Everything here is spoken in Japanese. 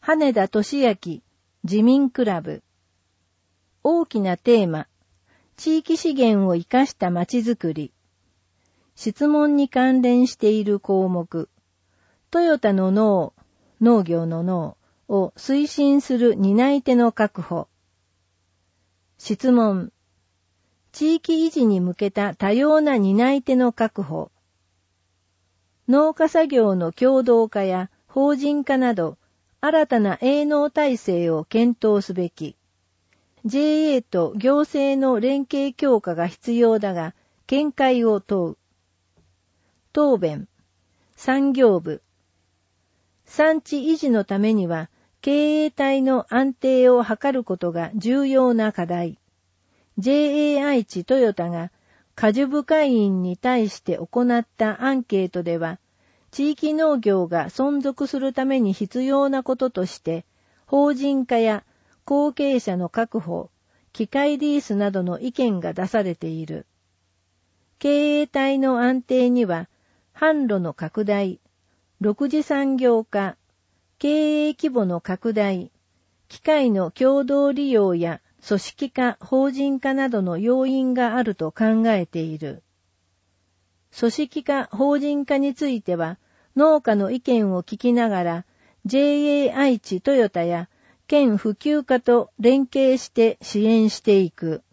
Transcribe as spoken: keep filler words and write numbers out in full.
羽田俊明自民クラブ。大きなテーマ、地域資源を生かしたまちづくり。質問に関連している項目、トヨタの農、農業の農を推進する担い手の確保。質問、地域維持に向けた多様な担い手の確保。農家作業の共同化や法人化など、新たな営農体制を検討すべき。ジェーエー と行政の連携強化が必要だが、見解を問う。答弁、産業部。産地維持のためには、経営体の安定を図ることが重要な課題。ジェーエー 愛知トヨタが果樹部会員に対して行ったアンケートでは、地域農業が存続するために必要なこととして、法人化や後継者の確保、機械リースなどの意見が出されている。経営体の安定には、販路の拡大、六次産業化、経営規模の拡大、機械の共同利用や組織化、法人化などの要因があると考えている。組織化、法人化については、農家の意見を聞きながら、ジェーエー 愛知トヨタや県普及課と連携して支援していく。